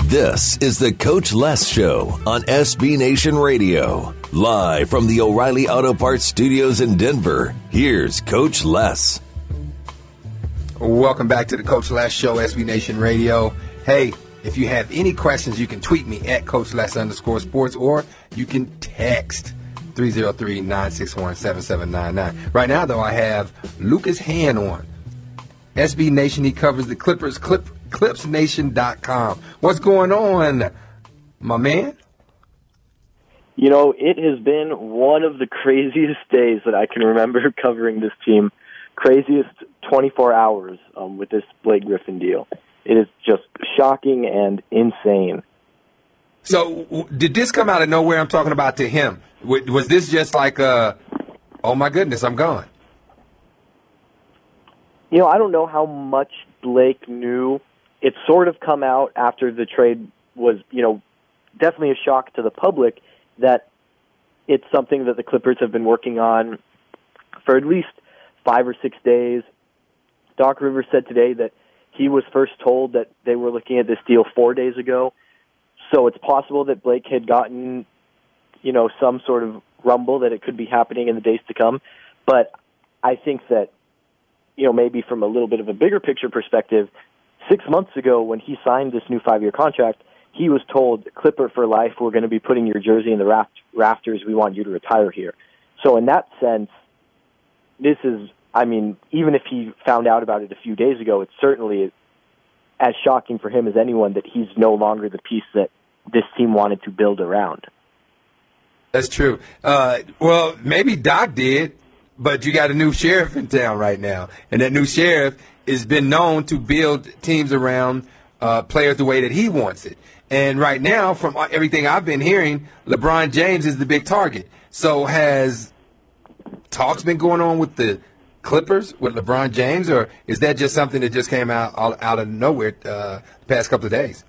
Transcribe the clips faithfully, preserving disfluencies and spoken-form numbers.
This is the Coach Les Show on S B Nation Radio. Live from the O'Reilly Auto Parts Studios in Denver, here's Coach Les. Welcome back to the Coach Les Show, S B Nation Radio. Hey, if you have any questions, you can tweet me at Coach Les underscore sports, or you can text three oh three, nine six one, seven seven nine nine. Right now, though, I have Lucas Hand on. S B Nation, he covers the Clippers, Clip, Clips Nation dot com. What's going on, my man? You know, it has been one of the craziest days that I can remember covering this team. Craziest twenty-four hours um, with this Blake Griffin deal. It is just shocking and insane. So, w- did this come out of nowhere? I'm talking about to him. W- was this just like, uh, oh my goodness, I'm gone? You know, I don't know how much Blake knew. It sort of come out after the trade was, you know, definitely a shock to the public that it's something that the Clippers have been working on for at least five or six days. Doc Rivers said today that he was first told that they were looking at this deal four days ago. So it's possible that Blake had gotten, you know, some sort of rumble that it could be happening in the days to come. But I think that, you know, maybe from a little bit of a bigger picture perspective, six months ago when he signed this new five-year contract, he was told, Clipper for life, we're going to be putting your jersey in the raft- rafters. We want you to retire here. So in that sense, this is, I mean, even if he found out about it a few days ago, it's certainly as shocking for him as anyone that he's no longer the piece that this team wanted to build around. That's true. Uh, well, maybe Doc did, but you got a new sheriff in town right now, and that new sheriff has been known to build teams around uh, players the way that he wants it. And right now, from everything I've been hearing, LeBron James is the big target. So has talks been going on with the Clippers, with LeBron James, or is that just something that just came out out of nowhere uh, the past couple of days?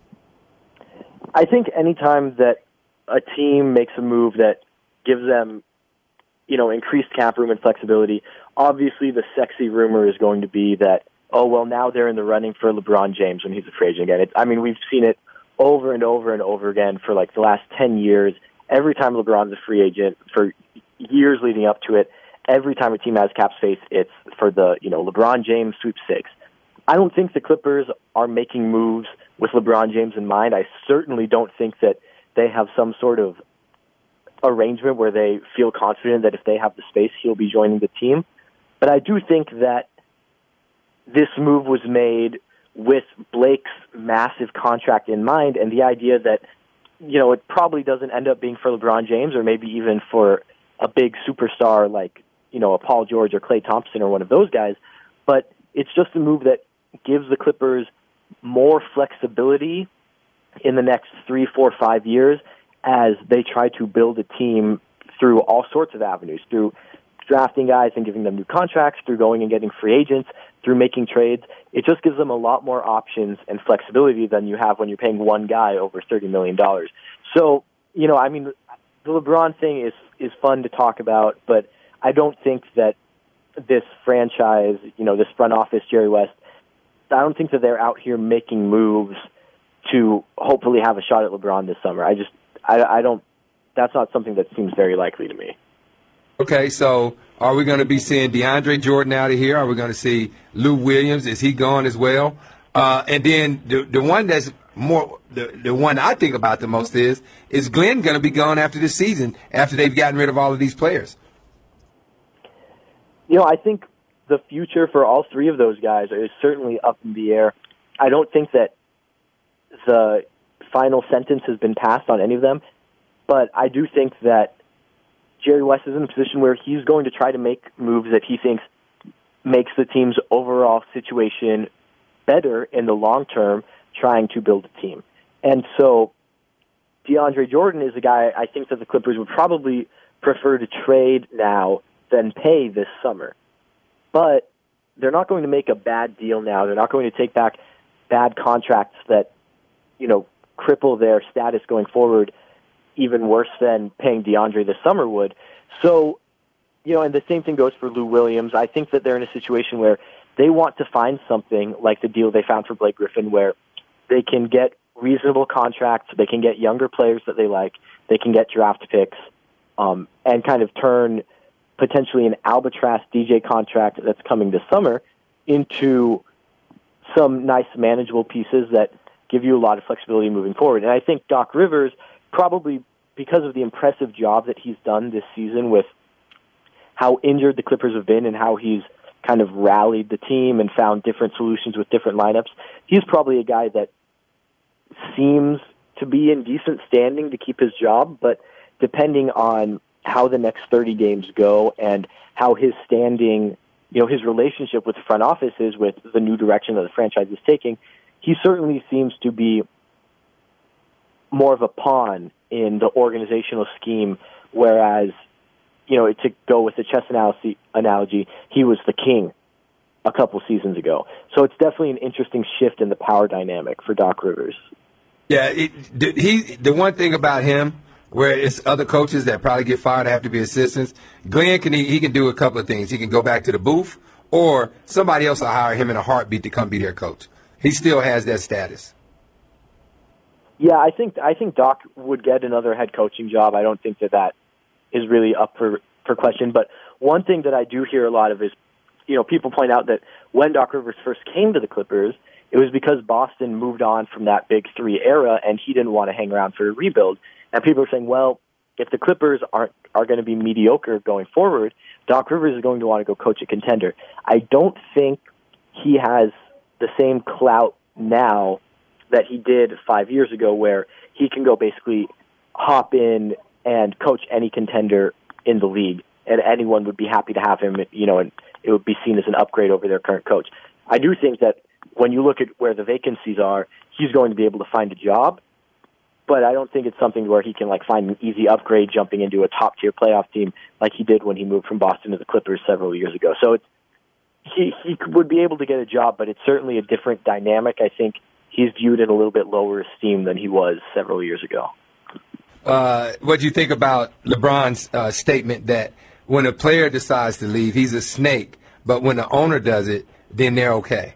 I think anytime that a team makes a move that gives them, you know, increased cap room and flexibility, obviously the sexy rumor is going to be that, oh, well, now they're in the running for LeBron James when he's a free agent again. It, I mean, we've seen it over and over and over again for like the last ten years. Every time LeBron's a free agent, for years leading up to it, every time a team has cap space, it's for the, you know, LeBron James sweepstakes. I don't think the Clippers are making moves with LeBron James in mind. I certainly don't think that they have some sort of arrangement where they feel confident that if they have the space, he'll be joining the team. But I do think that this move was made with Blake's massive contract in mind, and the idea that, you know, it probably doesn't end up being for LeBron James or maybe even for a big superstar like, you know, a Paul George or Klay Thompson or one of those guys, but it's just a move that gives the Clippers more flexibility in the next three, four, five years as they try to build a team through all sorts of avenues, through drafting guys and giving them new contracts, through going and getting free agents, through making trades. It just gives them a lot more options and flexibility than you have when you're paying one guy over thirty million dollars. So, you know, I mean, the LeBron thing is is fun to talk about, but I don't think that this franchise, you know, this front office, Jerry West, I don't think that they're out here making moves to hopefully have a shot at LeBron this summer. I just, I, I don't, that's not something that seems very likely to me. Okay, so are we going to be seeing DeAndre Jordan out of here? Are we going to see Lou Williams? Is he gone as well? Uh, and then the the one that's more, the, the one I think about the most is, is Glenn going to be gone after this season, after they've gotten rid of all of these players? You know, I think the future for all three of those guys is certainly up in the air. I don't think that the final sentence has been passed on any of them, but I do think that Jerry West is in a position where he's going to try to make moves that he thinks makes the team's overall situation better in the long term, trying to build a team. And so DeAndre Jordan is a guy I think that the Clippers would probably prefer to trade now than pay this summer. But they're not going to make a bad deal now. They're not going to take back bad contracts that, you know, cripple their status going forward even worse than paying DeAndre this summer would. So, you know, and the same thing goes for Lou Williams. I think that they're in a situation where they want to find something like the deal they found for Blake Griffin, where they can get reasonable contracts. They can get younger players that they like. They can get draft picks um, and kind of turn potentially an Albatross D J contract that's coming this summer into some nice manageable pieces that give you a lot of flexibility moving forward. And I think Doc Rivers, probably because of the impressive job that he's done this season with how injured the Clippers have been and how he's kind of rallied the team and found different solutions with different lineups, he's probably a guy that seems to be in decent standing to keep his job, but depending on how the next thirty games go and how his standing, you know, his relationship with the front office is with the new direction that the franchise is taking, he certainly seems to be more of a pawn in the organizational scheme, whereas, you know, to go with the chess analogy, analogy, he was the king a couple seasons ago. So it's definitely an interesting shift in the power dynamic for Doc Rivers. Yeah, it, he. The one thing about him, where it's other coaches that probably get fired have to be assistants, Glenn can he, he can do a couple of things. He can go back to the booth, or somebody else will hire him in a heartbeat to come be their coach. He still has that status. Yeah, I think I think Doc would get another head coaching job. I don't think that that is really up for, for question. But one thing that I do hear a lot of is, you know, people point out that when Doc Rivers first came to the Clippers, it was because Boston moved on from that big three era, and he didn't want to hang around for a rebuild. And people are saying, well, if the Clippers aren't are going to be mediocre going forward, Doc Rivers is going to want to go coach a contender. I don't think he has the same clout now that he did five years ago, where he can go basically hop in and coach any contender in the league, and anyone would be happy to have him, you know, and it would be seen as an upgrade over their current coach. I do think that when you look at where the vacancies are, he's going to be able to find a job, but I don't think it's something where he can like find an easy upgrade jumping into a top-tier playoff team like he did when he moved from Boston to the Clippers several years ago. So it's, he, he would be able to get a job, but it's certainly a different dynamic. I think he's viewed in a little bit lower esteem than he was several years ago. Uh, what do you think about LeBron's uh, statement that when a player decides to leave, he's a snake, but when the owner does it, then they're okay?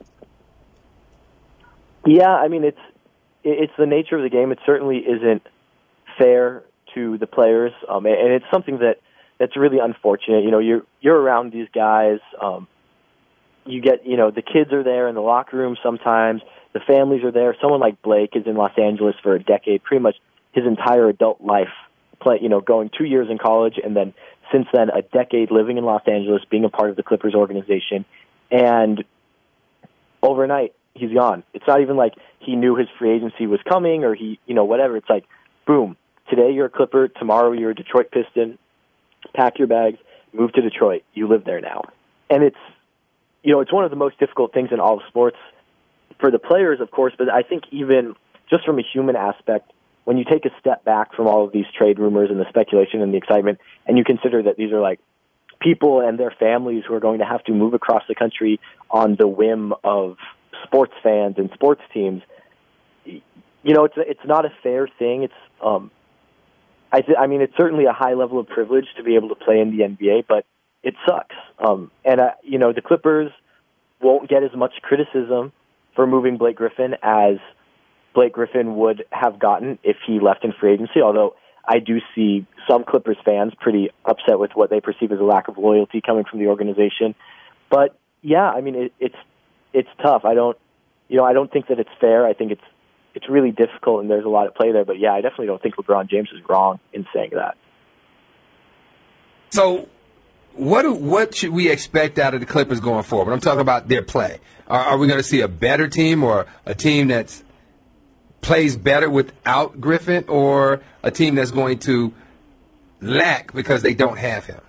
Yeah, I mean, it's it's the nature of the game. It certainly isn't fair to the players, um, and it's something that, that's really unfortunate. You know, you're you're around these guys. Um, you get, you know, the kids are there in the locker room sometimes. The families are there. Someone like Blake is in Los Angeles for a decade, pretty much his entire adult life, play, you know, going two years in college, and then since then a decade living in Los Angeles, being a part of the Clippers organization, and overnight he's gone. It's not even like he knew his free agency was coming or he, you know, whatever. It's like, boom, today you're a Clipper, tomorrow you're a Detroit Piston, pack your bags, move to Detroit. You live there now. And it's, you know, it's one of the most difficult things in all of sports for the players, of course, but I think even just from a human aspect, when you take a step back from all of these trade rumors and the speculation and the excitement, and you consider that these are like people and their families who are going to have to move across the country on the whim of sports fans and sports teams, you know, it's it's not a fair thing. It's, um, I, th- I mean, it's certainly a high level of privilege to be able to play in the N B A, but it sucks. Um, and, uh, you know, the Clippers won't get as much criticism for moving Blake Griffin as Blake Griffin would have gotten if he left in free agency, although I do see some Clippers fans pretty upset with what they perceive as a lack of loyalty coming from the organization. But, yeah, I mean, it, it's it's tough. I don't, you know, I don't think that it's fair. I think it's it's really difficult, and there's a lot at play there. But, yeah, I definitely don't think LeBron James is wrong in saying that. So what do, what should we expect out of the Clippers going forward? I'm talking about their play. Are, are we going to see a better team or a team that's plays better without Griffin, or a team that's going to lack because they don't have him?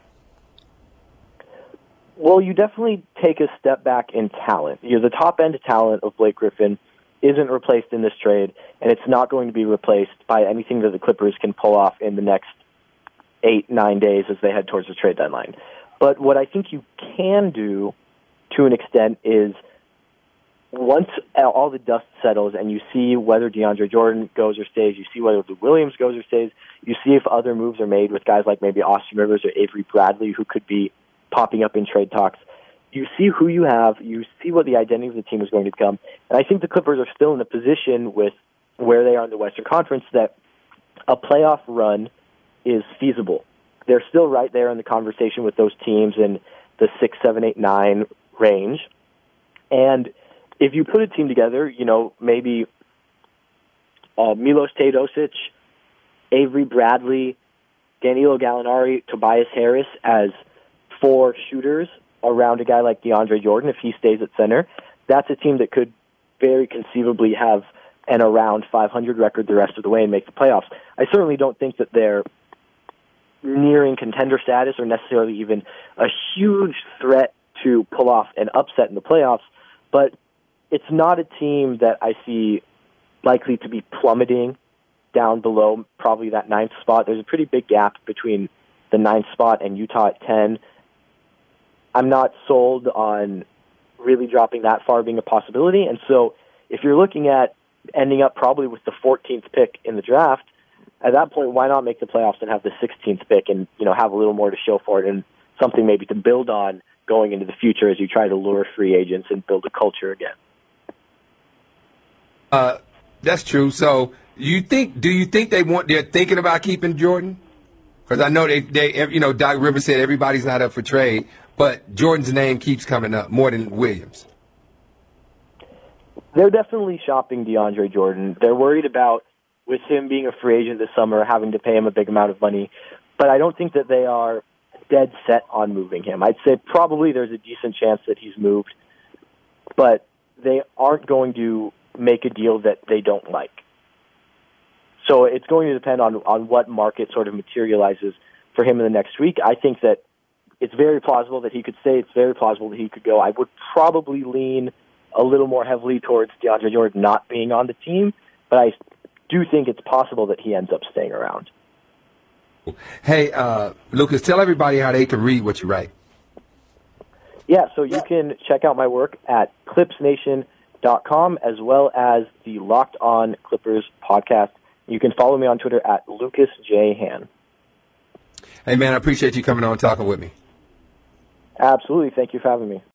Well, you definitely take a step back in talent. You know, the top-end talent of Blake Griffin isn't replaced in this trade, and it's not going to be replaced by anything that the Clippers can pull off in the next eight, nine days as they head towards the trade deadline. But what I think you can do, to an extent, is once all the dust settles and you see whether DeAndre Jordan goes or stays, you see whether Lou Williams goes or stays, you see if other moves are made with guys like maybe Austin Rivers or Avery Bradley who could be popping up in trade talks. You see who you have, you see what the identity of the team is going to become, and I think the Clippers are still in a position with where they are in the Western Conference, that a playoff run is feasible. They're still right there in the conversation with those teams in the six, seven, eight, nine range. And if you put a team together, you know, maybe uh, Milos Teodosic, Avery Bradley, Danilo Gallinari, Tobias Harris as four shooters around a guy like DeAndre Jordan, if he stays at center, that's a team that could very conceivably have an around five hundred record the rest of the way and make the playoffs. I certainly don't think that they're nearing contender status or necessarily even a huge threat to pull off an upset in the playoffs, but it's not a team that I see likely to be plummeting down below probably that ninth spot. There's a pretty big gap between the ninth spot and Utah at ten. I'm not sold on really dropping that far being a possibility, and so if you're looking at ending up probably with the fourteenth pick in the draft, at that point, why not make the playoffs and have the sixteenth pick and, you know, have a little more to show for it and something maybe to build on going into the future as you try to lure free agents and build a culture again. Uh, that's true. So you think, do you think they want, they're thinking about keeping Jordan? Because I know they, they, you know, Doc Rivers said everybody's not up for trade, but Jordan's name keeps coming up more than Williams. They're definitely shopping DeAndre Jordan. They're worried about, with him being a free agent this summer, having to pay him a big amount of money. But I don't think that they are dead set on moving him. I'd say probably there's a decent chance that he's moved, but they aren't going to make a deal that they don't like. So it's going to depend on, on what market sort of materializes for him in the next week. I think that it's very plausible that he could stay. It's very plausible that he could go. I would probably lean a little more heavily towards DeAndre Jordan not being on the team, but I do think it's possible that he ends up staying around. Hey, uh, Lucas, tell everybody how they can read what you write. Yeah, so you can check out my work at clips nation dot com as well as the Locked On Clippers podcast. You can follow me on Twitter at Lucas J. Han. Hey, man, I appreciate you coming on and talking with me. Absolutely. Thank you for having me.